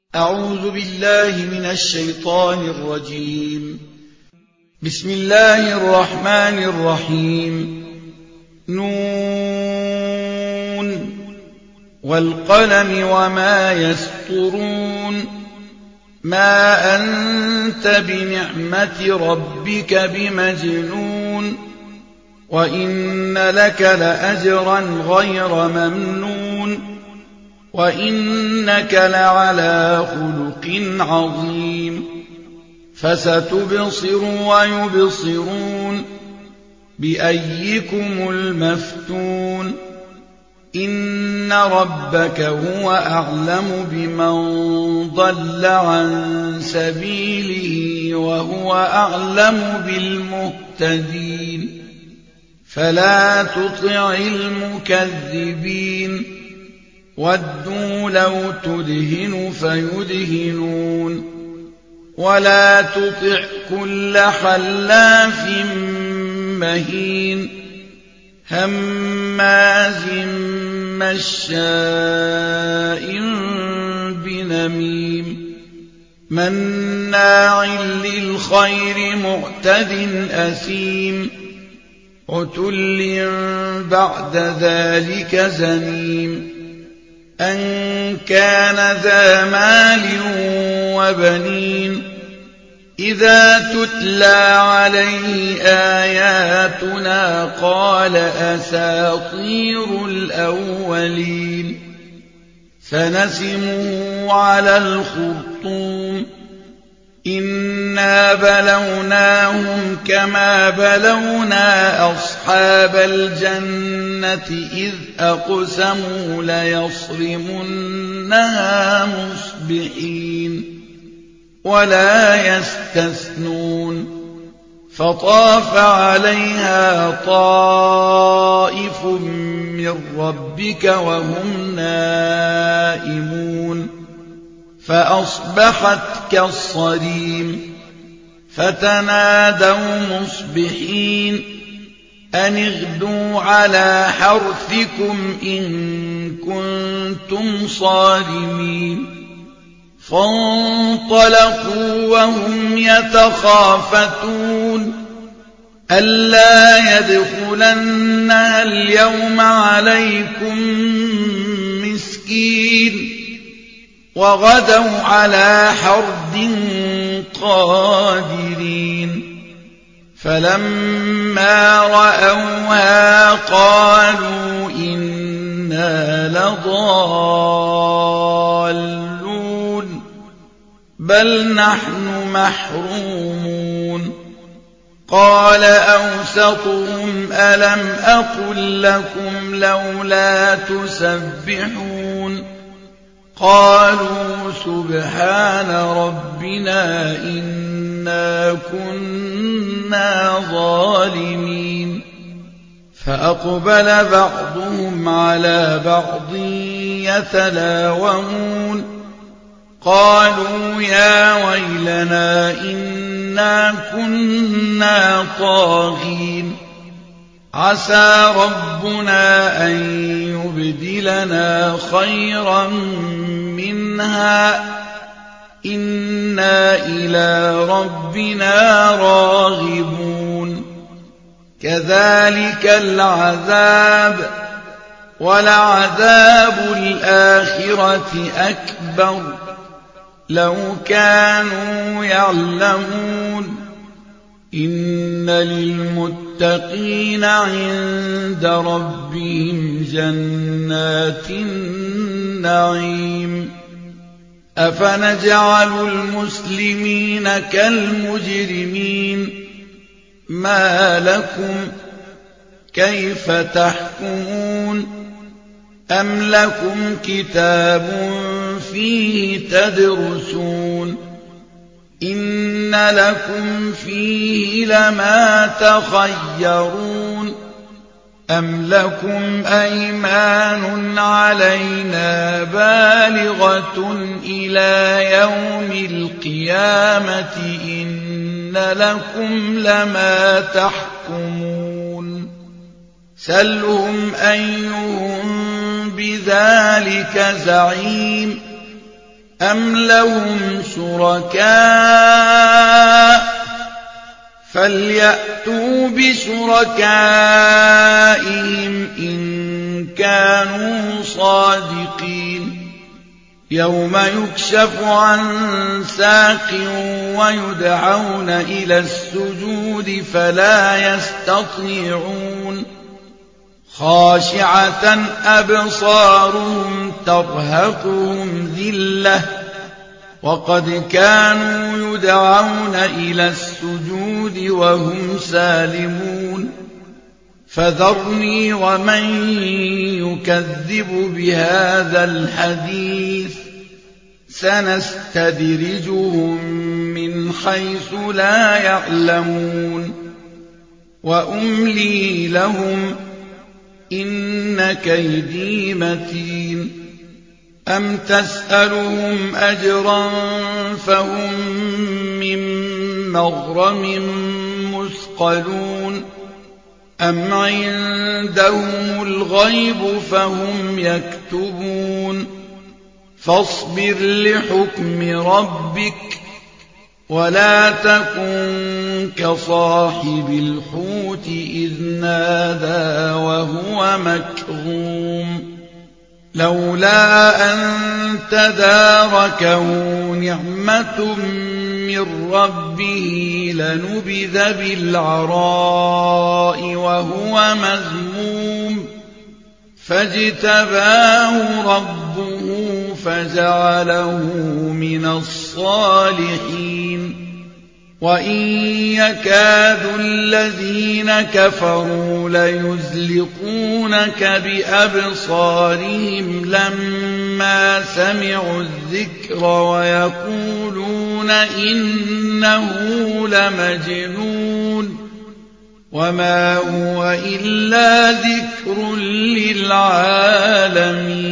أعوذ بالله من الشيطان الرجيم. بسم الله الرحمن الرحيم. نون والقلم وما يسطرون. ما أنت بنعمة ربك بمجنون وإن لك لأجرا غير ممنون وإنك لعلى خلق عظيم. فستبصر ويبصرون بأيكم المفتون. إن ربك هو أعلم بمن ضل عن سبيله وهو أعلم بالمهتدين. فلا تطع المكذبين. ودوا لو تدهن فيدهنون. ولا تطع كل حلاف مهين هماز مشاء بنميم مناع للخير معتد أثيم عتل بعد ذلك زنيم أن كان ذا مال وبنين إذا تتلى عليه آياتنا قال أساطير الأولين. سنسمه على الخرطوم. إنا بلوناهم كما بلونا أصحاب الجنة إذ أقسموا ليصرمنها مصبحين ولا يستثنون. فطاف عليها طائف من ربك وهم نائمون فأصبحت كالصريم. فتنادوا مصبحين أن اغدوا على حرثكم إن كنتم صارمين. فانطلقوا وهم يتخافتون ألا يدخلنها اليوم عليكم مسكين وغدوا على حرد قادرين. فلما رأوها قالوا إنا لضالون بل نحن محرومون. قال أوسطهم ألم أقل لكم لولا تسبحون قالوا سبحان ربنا إنا كنا ظالمين. فأقبل بعضهم على بعض يتلاومون قالوا يا ويلنا إنا كنا طاغين عسى ربنا أن يبدلنا خيرا منها إنا إلى ربنا راغبون. كذلك العذاب ولعذاب الآخرة أكبر لو كانوا يعلمون. إن للمتقين عند ربهم جنات النعيم. أفنجعل المسلمين كالمجرمين ما لكم كيف تحكمون أم لكم كتاب فيه تدرسون إن لكم فيه لما تخيرون أم لكم أيمان علينا بالغة إلى يوم القيامة إن لكم لما تحكمون. سلهم أيهم بذلك زعيم أَمْ لَهُمْ شُرَكَاءُ فَلْيَأْتُوا بِشُرَكَائِهِمْ إِن كَانُوا صَادِقِينَ يَوْمَ يُكْشَفُ عَن سَاقٍ وَيُدْعَوْنَ إِلَى السُّجُودِ فَلَا يَسْتَطِيعُونَ خَاشِعَةً أَبْصَارُهُمْ تَرْهَقُهُمْ ذِلَّةٌ وَقَدْ كَانُوا يُدْعَوْنَ إِلَى السُّجُودِ وَهُمْ سَالِمُونَ فَذَرْنِي وَمَن يُكَذِّبُ بِهَذَا الْحَدِيثِ سَنَسْتَدْرِجُهُم مِّنْ حَيْثُ لَا يَعْلَمُونَ وَأُمْلِي لَهُمْ إِنَّ كَيْدِي مَتِينٌ أَمْ تَسْأَلُهُمْ أَجْرًا فَهُم مِّن مَّغْرَمٍ مُّثْقَلُونَ أَمْ عِندَهُمُ الْغَيْبُ فَهُمْ يَكْتُبُونَ فَاصْبِرْ لِحُكْمِ رَبِّكَ وَلَا تَكُن كَصَاحِبِ الْحُوتِ إِذْ نَادَىٰ وَهُوَ مَكْظُومٌ لَّوْلَا أَن تَدَارَكَهُ نِعْمَةٌ مِّن رَّبِّهِ لَنُبِذَ بِالْعَرَاءِ وَهُوَ مَذْمُومٌ فَاجْتَبَاهُ رَبُّهُ فَجَعَلَهُ مِنَ الصَّالِحِينَ وَإِن يَكَادُ الَّذِينَ كَفَرُوا لَيُزْلِقُونَكَ بِأَبْصَارِهِمْ لَمَّا سَمِعُوا الذِّكْرَ وَيَقُولُونَ إِنَّهُ لَمَجْنُونٌ وَمَا هُوَ إِلَّا ذِكْرٌ لِّلْعَالَمِينَ